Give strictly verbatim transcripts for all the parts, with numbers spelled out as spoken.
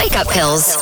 Wake up pills.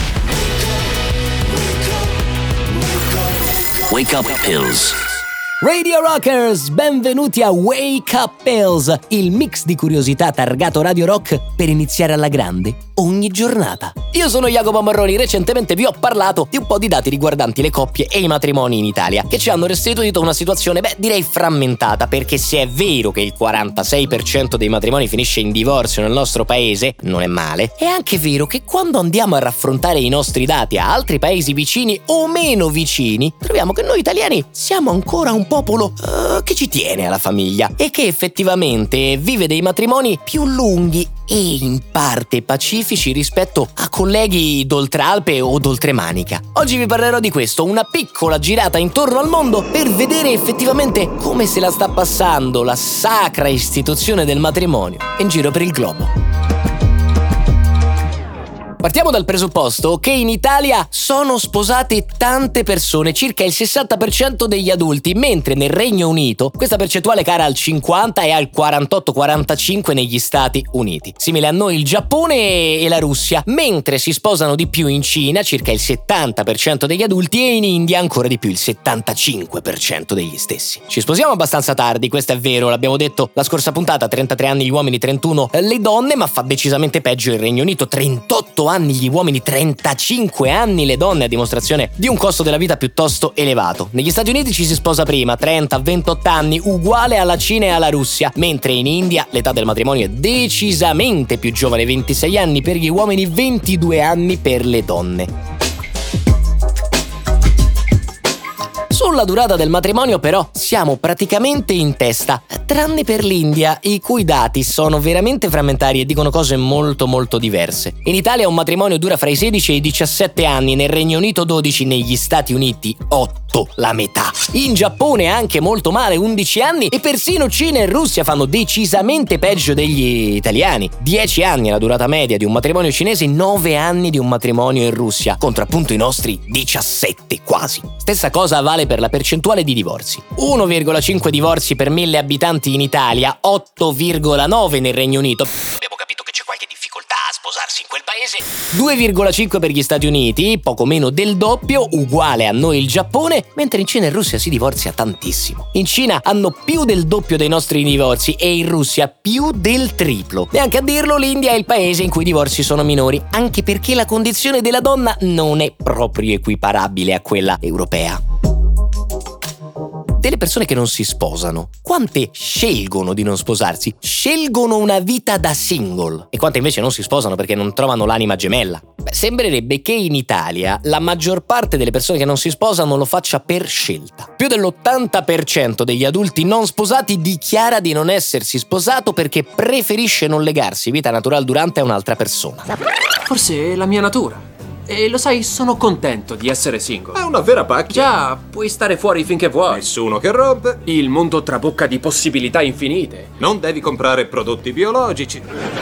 Wake up pills. Radio Rockers, benvenuti a Wake Up Pills, il mix di curiosità targato Radio Rock per iniziare alla grande ogni giornata. Io sono Jacopo Marroni, recentemente vi ho parlato di un po' di dati riguardanti le coppie e i matrimoni in Italia, che ci hanno restituito una situazione, beh, direi frammentata, perché se è vero che il quarantasei per cento dei matrimoni finisce in divorzio nel nostro paese, non è male, è anche vero che quando andiamo a raffrontare i nostri dati a altri paesi vicini o meno vicini, troviamo che noi italiani siamo ancora un popolo uh, che ci tiene alla famiglia e che effettivamente vive dei matrimoni più lunghi e in parte pacifici rispetto a colleghi d'oltralpe o d'oltremanica. Oggi vi parlerò di questo, una piccola girata intorno al mondo per vedere effettivamente come se la sta passando la sacra istituzione del matrimonio in giro per il globo. Partiamo dal presupposto che in Italia sono sposate tante persone, circa il sessanta per cento degli adulti, mentre nel Regno Unito questa percentuale cala al cinquanta e al quarantotto quarantacinque negli Stati Uniti. Simile a noi il Giappone e la Russia, mentre si sposano di più in Cina, circa il settanta per cento degli adulti, e in India ancora di più, il settantacinque per cento degli stessi. Ci sposiamo abbastanza tardi, questo è vero, l'abbiamo detto la scorsa puntata, trentatré anni gli uomini, trentuno le donne, ma fa decisamente peggio il Regno Unito, trentotto anni gli uomini, trentacinque anni le donne, a dimostrazione di un costo della vita piuttosto elevato. Negli Stati Uniti ci si sposa prima, trenta ventotto anni, uguale alla Cina e alla Russia, mentre in India l'età del matrimonio è decisamente più giovane, ventisei anni per gli uomini, ventidue anni per le donne. Sulla durata del matrimonio però siamo praticamente in testa, tranne per l'India, i cui dati sono veramente frammentari e dicono cose molto molto diverse. In Italia un matrimonio dura fra i sedici e i diciassette anni, nel Regno Unito dodici, negli Stati Uniti otto, la metà. In Giappone anche molto male, undici anni, e persino Cina e Russia fanno decisamente peggio degli italiani. dieci anni è la durata media di un matrimonio cinese, nove anni di un matrimonio in Russia, contro appunto i nostri diciassette quasi. Stessa cosa vale per la percentuale di divorzi. uno virgola cinque divorzi per mille abitanti in Italia, otto virgola nove nel Regno Unito. Abbiamo capito che c'è qualche difficoltà a sposarsi in quel paese. due virgola cinque per gli Stati Uniti, poco meno del doppio, uguale a noi il Giappone, mentre in Cina e Russia si divorzia tantissimo. In Cina hanno più del doppio dei nostri divorzi e in Russia più del triplo. Neanche a dirlo, l'India è il paese in cui i divorzi sono minori, anche perché la condizione della donna non è proprio equiparabile a quella europea. Delle persone che non si sposano, quante scelgono di non sposarsi? Scelgono una vita da single. E quante invece non si sposano perché non trovano l'anima gemella? Beh, sembrerebbe che in Italia la maggior parte delle persone che non si sposano lo faccia per scelta. Più dell'ottanta per cento degli adulti non sposati dichiara di non essersi sposato perché preferisce non legarsi vita naturale durante a un'altra persona. Forse è la mia natura. E lo sai, sono contento di essere single. È una vera pacchia. Già, puoi stare fuori finché vuoi. Nessuno che rompe. Il mondo trabocca di possibilità infinite. Non devi comprare prodotti biologici.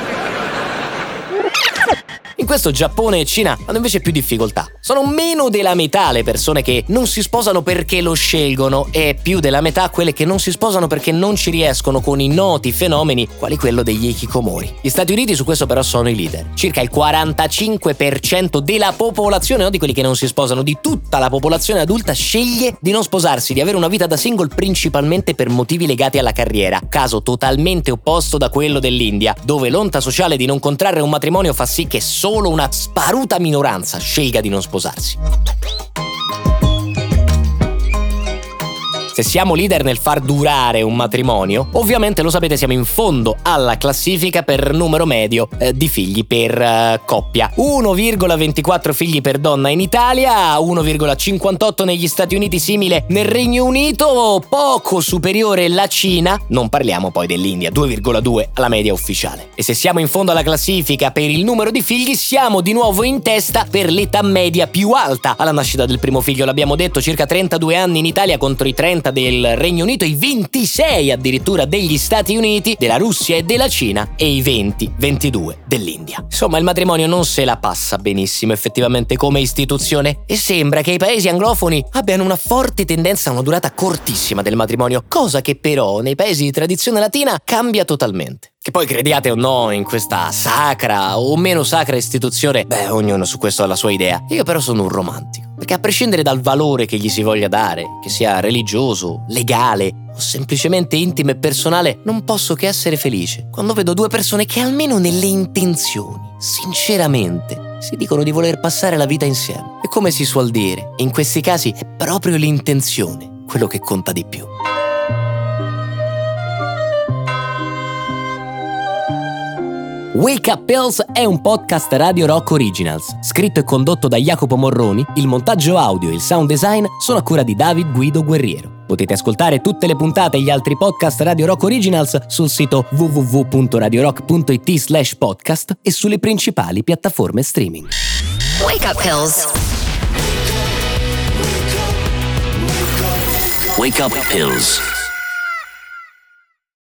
In questo Giappone e Cina hanno invece più difficoltà. Sono meno della metà le persone che non si sposano perché lo scelgono e più della metà quelle che non si sposano perché non ci riescono con i noti fenomeni quali quello degli hikikomori. Gli Stati Uniti su questo però sono i leader. Circa il quarantacinque per cento della popolazione, non di quelli che non si sposano, di tutta la popolazione adulta sceglie di non sposarsi, di avere una vita da single principalmente per motivi legati alla carriera. Caso totalmente opposto da quello dell'India, dove l'onta sociale di non contrarre un matrimonio fa sì che solo una sparuta minoranza scelga di non sposarsi. Se siamo leader nel far durare un matrimonio, ovviamente lo sapete, siamo in fondo alla classifica per numero medio eh, di figli per eh, coppia. uno virgola ventiquattro figli per donna in Italia, uno virgola cinquantotto negli Stati Uniti, simile nel Regno Unito, poco superiore la Cina, non parliamo poi dell'India, due virgola due alla media ufficiale. E se siamo in fondo alla classifica per il numero di figli, siamo di nuovo in testa per l'età media più alta alla nascita del primo figlio. L'abbiamo detto, circa trentadue anni in Italia contro i trenta trenta del Regno Unito, i ventisei addirittura degli Stati Uniti, della Russia e della Cina e i venti ventidue dell'India. Insomma, il matrimonio non se la passa benissimo effettivamente come istituzione e sembra che i paesi anglofoni abbiano una forte tendenza a una durata cortissima del matrimonio, cosa che però nei paesi di tradizione latina cambia totalmente. Che poi crediate o no in questa sacra o meno sacra istituzione, beh, ognuno su questo ha la sua idea. Io però sono un romantico, perché a prescindere dal valore che gli si voglia dare, che sia religioso, legale o semplicemente intimo e personale, non posso che essere felice quando vedo due persone che almeno nelle intenzioni, sinceramente, si dicono di voler passare la vita insieme. E come si suol dire, in questi casi è proprio l'intenzione quello che conta di più. Wake Up Pills è un podcast Radio Rock Originals, scritto e condotto da Jacopo Morroni. Il montaggio audio e il sound design sono a cura di David Guido Guerriero. Potete ascoltare tutte le puntate e gli altri podcast Radio Rock Originals sul sito w w w punto radio rock punto i t slash podcast e sulle principali piattaforme streaming. Wake Up Pills. Wake Up Pills.